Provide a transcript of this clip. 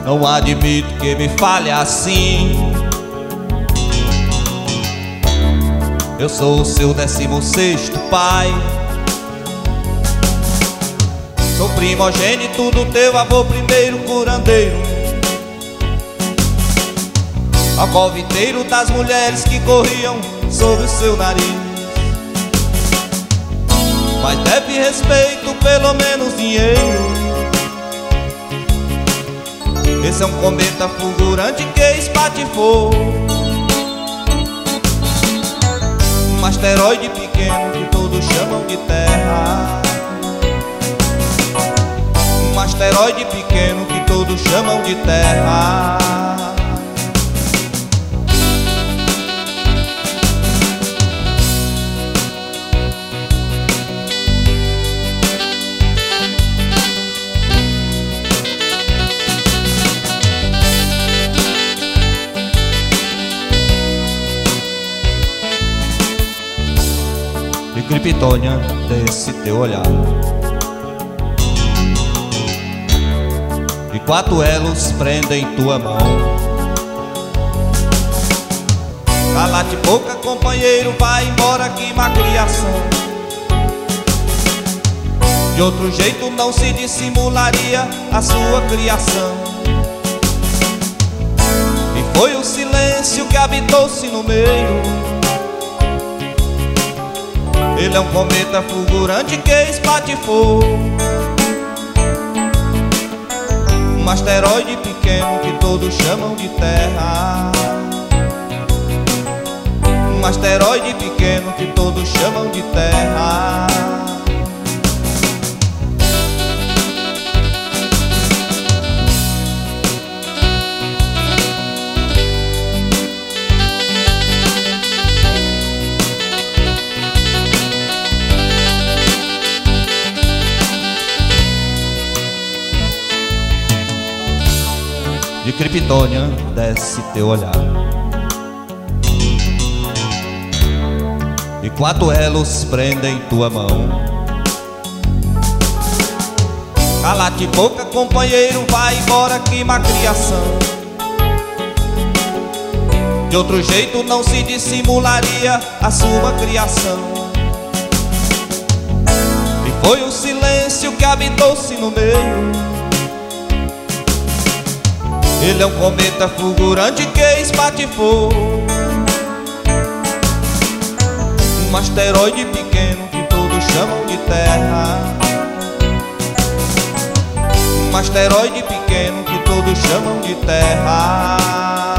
Não admito que me fale assim. Eu sou o seu 16º pai. Sou primogênito do teu avô, primeiro curandeiro, alcoviteiro das mulheres que corriam sobre o seu nariz. Mas deve respeito, pelo menos dinheiro. Esse é um cometa fulgurante que espatifou, um asteroide pequeno que todos chamam de Terra. Um asteroide pequeno que todos chamam de Terra. De Kryptônia, desse teu olhar, e 4 elos prendem tua mão. Cala-te boca, companheiro, vai embora, que má criação. De outro jeito não se dissimularia a sua criação. E foi o silêncio que habitou-se no meio. Ele é um cometa fulgurante que espatifou, um asteroide pequeno que todos chamam de Terra. Um asteroide pequeno que todos chamam de Terra. De Kryptônia, desce teu olhar, e 4 elos prendem tua mão. Cala-te boca, companheiro, vai embora, que má criação. De outro jeito não se dissimularia a sua criação. E foi o silêncio que habitou-se no meio. Ele é um cometa fulgurante que espatifou, um asteroide pequeno que todos chamam de Terra. Um asteroide pequeno que todos chamam de Terra.